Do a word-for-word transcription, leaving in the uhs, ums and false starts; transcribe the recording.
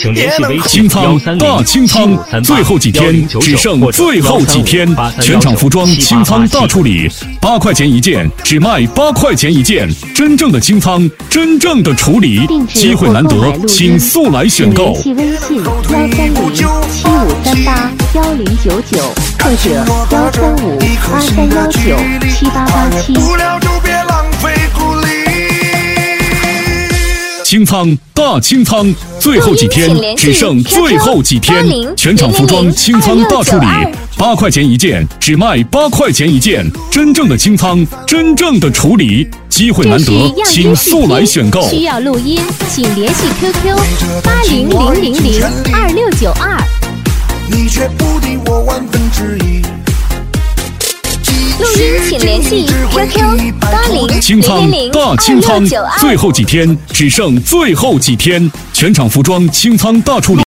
请联系微信清仓大清仓，最后几天，只剩最后几天，全场服装清仓大处理，八块钱一件，只卖八块钱一件，真正的清仓，真正的处理，机会难得，请速来选购。 联系微信幺三零七五三八幺零九九或者幺三五八三幺九七八八七。 清仓大清仓，最后几天，只剩最后几天，全场服装清仓大处理，八块钱一件，只卖八块钱一件，真正的清仓，真正的处理，机会难得，请速来选购。 需要录音，请联系 Q Q 八零零零零二六九二。 你却不敌我万分之一。 录音请联系 Q Q 八零清仓零零大清仓，最后几天，只剩最后几天，全场服装清仓大处理。